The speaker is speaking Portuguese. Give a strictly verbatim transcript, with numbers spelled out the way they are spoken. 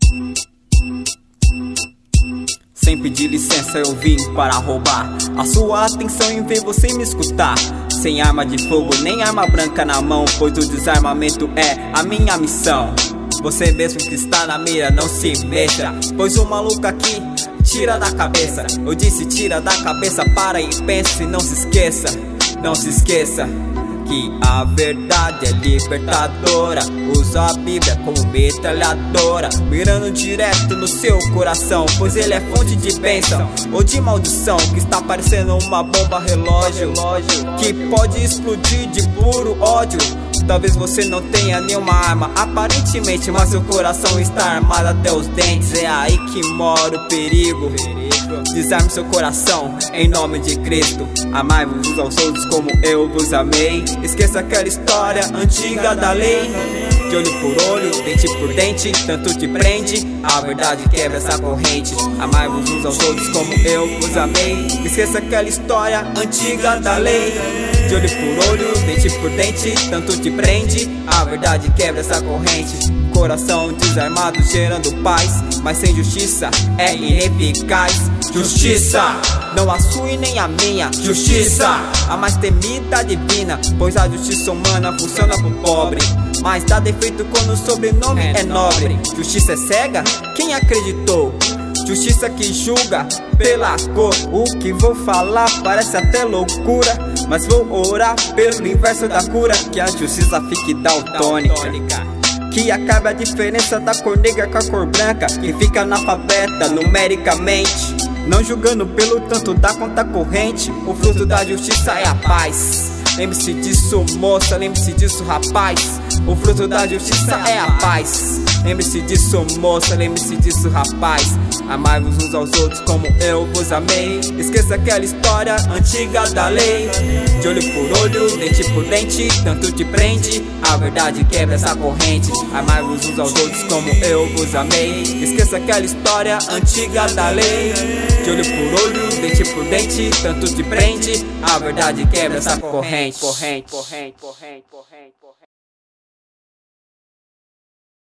Sem pedir licença eu vim para roubar a sua atenção e ver você me escutar. Sem arma de fogo nem arma branca na mão, pois o desarmamento é a minha missão. Você mesmo que está na mira, não se mexa, pois o maluco aqui tira da cabeça. Eu disse tira da cabeça, para e pense, não se esqueça. Não se esqueça que a verdade é libertadora. Usa a Bíblia como metralhadora, mirando direto no seu coração, pois ele é fonte de bênção ou de maldição, que está parecendo uma bomba relógio, que pode explodir de puro ódio. Talvez você não tenha nenhuma arma aparentemente, mas seu coração está armado até os dentes. É aí que mora o perigo. Desarme seu coração em nome de Cristo. Amai-vos uns aos outros como eu vos amei. Esqueça aquela história antiga da lei. De olho por olho, dente por dente, tanto te prende. A verdade quebra essa corrente. Amai-vos uns aos outros como eu vos amei. Esqueça aquela história antiga da lei. De olho por olho, dente por dente, tanto te prende. A verdade quebra essa corrente. Coração desarmado gerando paz, mas sem justiça é ineficaz. Justiça, não a sua e nem a minha. Justiça, a mais temida divina, pois a justiça humana funciona pro pobre, mas dá defeito quando o sobrenome é nobre. Justiça é cega? Quem acreditou? Justiça que julga pela cor. O que vou falar parece até loucura, mas vou orar pelo inverso da cura. Que a justiça fique daltônica, que acabe a diferença da cor negra com a cor branca, que fica analfabeta numericamente, não julgando pelo tanto da conta corrente. O fruto da justiça é a paz. Lembre-se disso, moça, lembre-se disso, rapaz. O fruto da justiça é a paz. Lembre-se disso, moça, lembre-se disso, rapaz. Amai-vos uns aos outros como eu vos amei. Esqueça aquela história antiga da lei. De olho por olho, dente por dente, tanto te prende. A verdade quebra essa corrente. Amai-vos uns aos outros como eu vos amei. Esqueça aquela história antiga da lei. De olho por olho, dente por dente, tanto te prende. A verdade quebra essa corrente. Corrente, corrente, corrente, corrente, corrente.